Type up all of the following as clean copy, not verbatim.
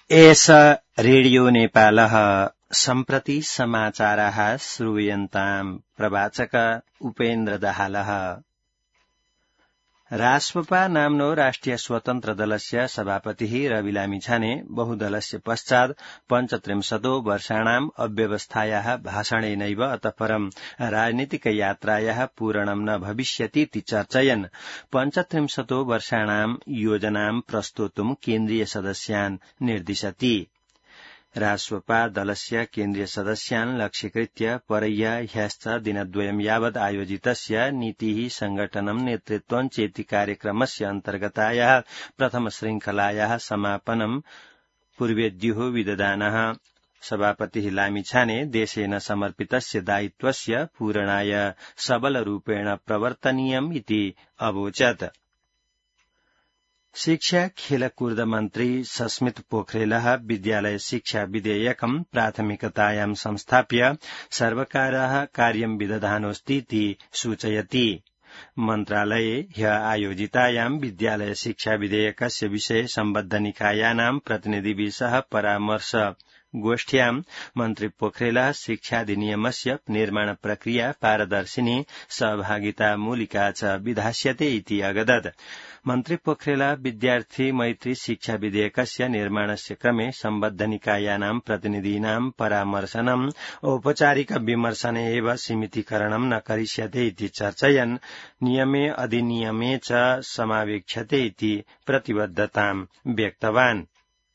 एष रेडियो नेपालः सम्प्रति समाचाराः श्रूयन्ताम् प्रवाचक उपेन्द्र दाहालः। राष्ट्रपा नाम्नो राष्ट्रिय स्वतन्त्र दलस्य सभापतिः रवि लामिछाने बहुदलस्य पश्चात् 35 वर्षाणाम् अव्यवस्थायाः भाषणेनैव अतः परम् राजनीतिकयात्रायाः पूरणम् न भविष्यतीति चर्चयन् 35 वर्षाणाम् योजनाम् प्रस्तोतुम् केन्द्रीय सदस्यान् निर्दिशति। राष्ट्रपा दलस्य केन्द्रीय सदस्यान् लक्ष्यीकृत्य परह्य ह्यश्च दिनद्वयम् यावत् आयोजितस्य नीतिः संघटनम् नेतृत्वम् चेति कार्यक्रमस्य अन्तर्गतायाः प्रथम श्रृंखलायाः समापनम् पूर्वेद्युः विदधानः। सभापतिः लामिछाने देशेन समर्पितस्य दायित्वस्य पूरणाय सबलरूपेण प्रवर्तनीयम् इति अवोचत्। शिक्षा खेलकूद मन्त्री सस्मित पोखरेलः विद्यालय शिक्षा विधेयकम् प्राथमिकतायां संस्थाप्य सर्वकारः कार्यम् विदधानोऽस्तीति सूचयति। मन्त्रालये ह्य आयोजितायां विद्यालय शिक्षा विधेयकस्य विषये सम्बद्ध निकायानां प्रतिनिधिभिः सह परामर्श गोष्ठ्यां मन्त्री पोखरेलः शिक्षाधिनियमस्य निर्माण प्रक्रिया पारदर्शिनी सहभागितामूलिका च विधास्यते इति अगदत्। मन्त्री पोखरेलः विद्यार्थी मैत्री शिक्षा विधेयकस्य निर्माणस्य क्रमे सम्बद्ध निकायानां प्रतिनिधीनां परामर्शनम् औपचारिक विमर्शने एव सीमितीकरणम् न करिष्यते इति चर्चयन् नियमे अधिनियमे च समावेक्ष्यते इति प्रतिबद्धताम् व्यक्तवान्।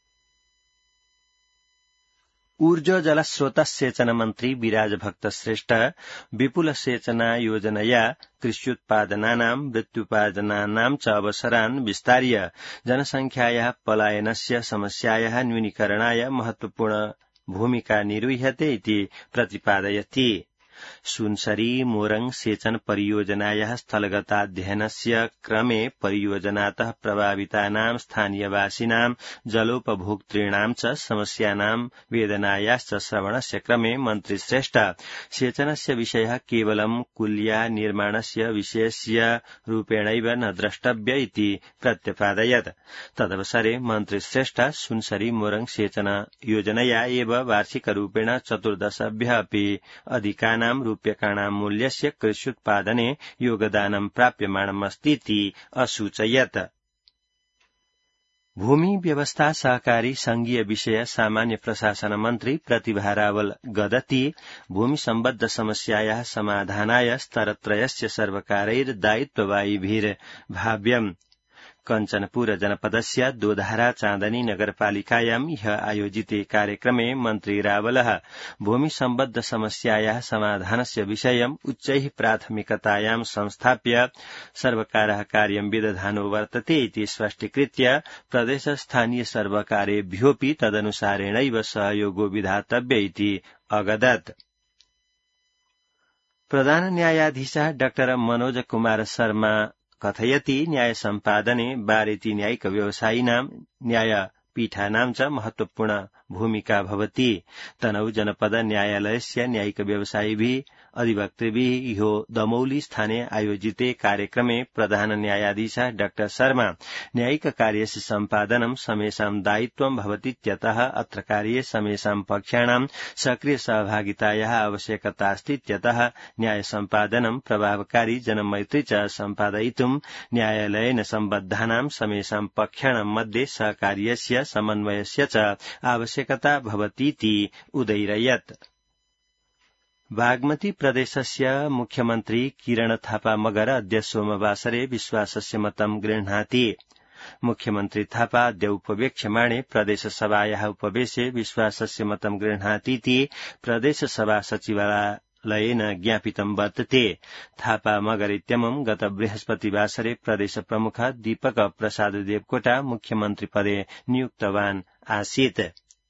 ऊर्जो जलस्रोत सेचन मन्त्री विराज भक्त श्रेष्ठ विपुल सेचना योजनया कृष्युत्पादनानां वृत्त्युपादनानां च अवसरान् विस्तार्य जनसंख्यायाः पलायनस्य समस्यायाः न्यूनीकरणाय महत्वपूर्ण भूमिका निर्वह्यते इति प्रतिपादयति। सुनसरी मोरङ सेचन परियोजनायाः स्थलगताध्ययनस्य क्रमे परियोजनातः प्रभावितानां स्थानीयवासिनां जलोपभोक्तॄणां च समस्यानां वेदनायाश्च श्रवणस्य क्रमे मन्त्री श्रेष्ठ सेचनस्य विषयः केवलं कुल्या निर्माणस्य विषयस्य रूपेणैव न द्रष्टव्य इति प्रत्यपादयत्। तदवसरे मन्त्री श्रेष्ठ सुनसरी मोरङ सेचन योजनया एव वार्षिकरूपेण 14 अपि अधिकानां रूप्यकाणां मूल्यस्य कृष्युत्पादने योगदानं प्राप्यमाणमस्तीति असूचयत्। भूमि व्यवस्था सहकारी संघीय विषय सामान्य प्रशासन मन्त्री प्रतिभा रावल गदति भूमि सम्बद्ध समस्यायाः समाधानाय स्तरत्रयस्य सर्वकारैर्दायित्ववाहिभिर्भाव्यम्। कञ्चनपुर जनपदस्य दोधारा चाँदनी नगरपालिकायां ह्य आयोजिते कार्यक्रमे मन्त्री रावलः भूमि सम्बद्ध समस्यायाः समाधानस्य विषयम् उच्चैः प्राथमिकतायां संस्थाप्य सर्वकारः कार्यं विदधानो वर्तते इति स्पष्टीकृत्य प्रदेशस्थानीय सर्वकारेभ्योऽपि तदनुसारेणैव सहयोगो विधातव्य इति अगदत्। प्रधान न्यायाधीशः डॉ मनोज कुमार शर्मा कथयति न्याय सम्पादने बारेति न्यायिक व्यवसायिनां न्यायपीठानां च महत्वपूर्ण भूमिका भवति। तनहु जनपद न्यायालयस्य न्यायिक व्यवसायिभिः अधिवक्तृभिः ह्यो दमौली स्थाने आयोजिते कार्यक्रमे प्रधान न्यायाधीशः डॉ शर्मा न्यायिक कार्यस्य सम्पादनं समेषां दायित्वं भवतीत्यतः अत्र कार्ये समेषां पक्षाणां सक्रिय सहभागितायाः आवश्यकता अस्तीत्यतः न्याय सम्पादनं प्रभावकारी जनमैत्री च सम्पादयितुं न्यायालयेन सम्बद्धानां समेषां पक्षाणां मध्ये सहकार्यस्य समन्वयस्य च आवश्यकता भवतीति उदैरयत्। बागमती प्रदेशस्य मुख्यमन्त्री किरण थापा मगर अद्य सोमवासरे विश्वासस्य मतं गृह्णाति। मुख्यमन्त्री थापा अद्य उपवेक्ष्यमाणे प्रदेशसभायाः उपवेशे विश्वासस्य मतं गृह्णातीति प्रदेशसभा सचिवालयेन ज्ञापितं वर्तते। थापा मगर इत्यमुं गत बृहस्पतिवासरे प्रदेश प्रमुख दीपक प्रसाद देवकोटा मुख्यमन्त्रिपदे नियुक्तवान् आसीत्।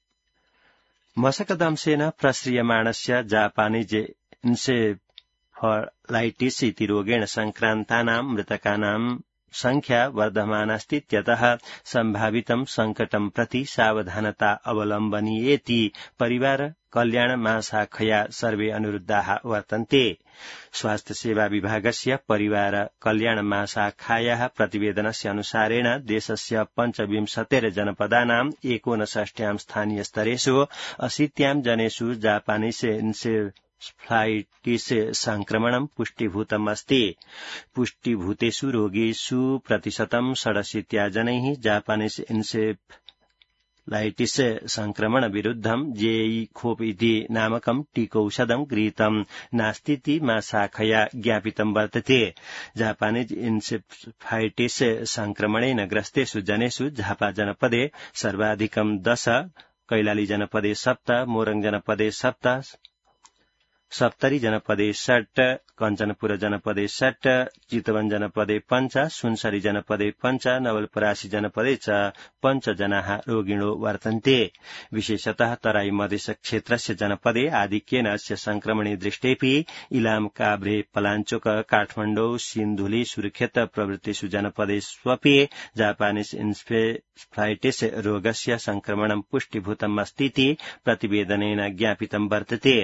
मशकदंशेन प्रश्रियमाणस्य जापानीज इन्सेफलाइटिस इति रोगेण संक्रान्तानां मृतकानां संख्या वर्धमानास्तीत्यतः सम्भावितं संकटं प्रति सावधानता अवलम्बनीयेति परिवार कल्याण महाशाखया सर्वे अनुरुद्धाः वर्तन्ते। स्वास्थ्य सेवा विभागस्य परिवार कल्याण महाशाखायाः प्रतिवेदनस्य अनुसारेण देशस्य 25 जनपदानां 59 स्थानीय स्तरेषु 80 जनेषु जापानीस् एन्सेफ्लाइटिस् संक्रमणं पुष्टीभूतम् अस्ति। पुष्टीभूतेषु रोगीषु प्रतिशतं 67 जनैः जापानीस् एन्सेफ्लाइटिस् संक्रमण विरुद्धं जेईखोप इति नामकं टीकौषधं गृहीतं नास्तीति महाशाखया ज्ञापितं वर्तते। जापानीज एन्सेफ्लाइटिस् संक्रमणेन ग्रस्तेषु जनेषु झापा जनपदे सर्वाधिकं 10, कैलाली जनपदे 7, मोरङ जनपदे 7, सप्तरी जनपदे 6, कञ्चनपुर जनपदे 6, चितवन जनपदे 5, सुनसरी जनपदे 5, नवलपरासी जनपदे च 5 जनाः रोगिणो वर्तन्ते। विशेषतः तराई मधेश क्षेत्रस्य जनपदे आधिक्येन अस्य संक्रमणे दृष्टेऽपि इलाम, काभ्रे, पलाञ्चोक, काठमाडौँ, सिन्धुली, सुर्खेत प्रभृतिषु जनपदेष्वपि जापानीस् एन्सेफ्लाइटिस् रोगस्य संक्रमणं पुष्टीभूतम् अस्तीति प्रतिवेदनेन ज्ञापितं वर्तते।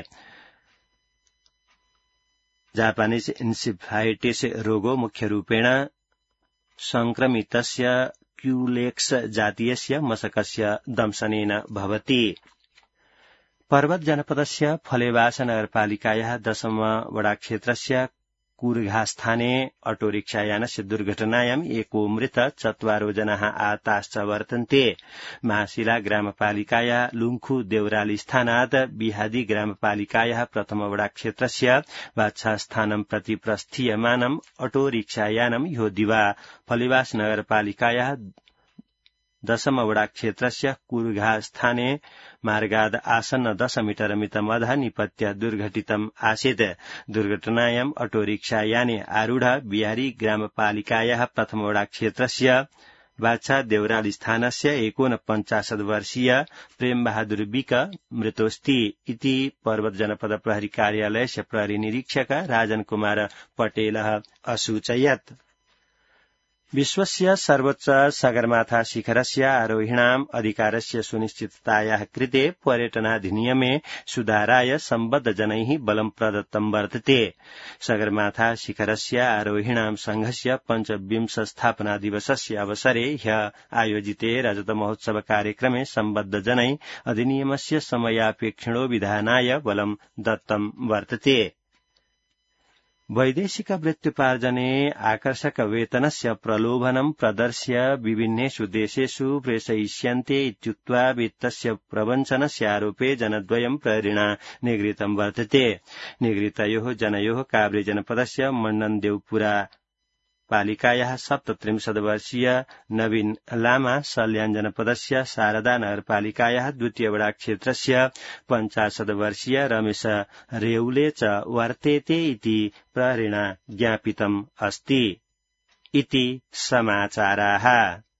जापानीस् एन्सेफ्लाइटिस् रोगो मुख्यरूपेण संक्रमितस्य क्यूलेक्स जातीयस्य मशकस्य दंशनेन भवति। पर्वत जनपदस्य फलेवास नगरपालिकायाः 10 वडाक्षेत्रस्य कुर्घास्थाने अटोरिक्षायानस्य दुर्घटनायाम् एको मृत 4 जनाः आताश्च वर्तन्ते। महाशिला ग्रामपालिकायाः लुङ्खु देवराली स्थानात् बिहादी ग्रामपालिकायाः प्रथम वडाक्षेत्रस्य बाछास्थानं प्रति प्रस्थीयमानम् अटोरिक्षायानं ह्यो दिवा फलेवास नगरपालिकायाः 10 वडाक्षेत्रस्य कुर्घास्थाने मार्गाद आसन्न 10 मीटर मितमधः निपत्य दुर्घटितम् आसीत्। दुर्घटनायाम् अटोरिक्षायाने आरूढ बिहारी ग्रामपालिकायाः प्रथम वडाक्षेत्रस्य बाछा देवराली स्थानस्य 49 वर्षीय प्रेम बहादुर विक मृतोऽस्ति इति पर्वत जनपद प्रहरी कार्यालयस्य प्रहरी निरीक्षक राजन कुमार पटेलः असूचयत्। विश्वस्य सर्वोच्च सगरमाथा शिखरस्य आरोहिणाम् अधिकारस्य सुनिश्चिततायाः कृते पर्यटनाधिनियमे सुधाराय सम्बद्ध जनैः बलं प्रदत्तं वर्तते। सगरमाथा शिखरस्य आरोहिणाम् संघस्य 25 स्थापना दिवसस्य अवसरे ह्यः आयोजिते रजत महोत्सव कार्यक्रमे सम्बद्ध जनै अधिनियमस्य समयापेक्षिणो विधानाय बलं दत्तं वर्तते। वैदेशिक वृत्त्युपार्जने आकर्षक वेतनस्य प्रलोभनं प्रदर्श्य विभिन्नेषु देशेषु प्रेषयिष्यन्ते इत्युक्त्वा वित्तस्य प्रवञ्चनस्य आरोपे जनद्वयं प्रहरिणा निगृहीतं वर्तते। निगृहीतयोः जनयोः काभ्रे जनपदस्य मण्डनदेवपुरा पालिकायाः 37 वर्षीय नवीन लामा, सल्यान जनपदस्य शारदा नगरपालिकायाः द्वितीय वडाक्षेत्रस्य 50 वर्षीय रमेश रेउले च वर्तेते इति प्रहरिणा ज्ञापितम् अस्ति। इति समाचाराः।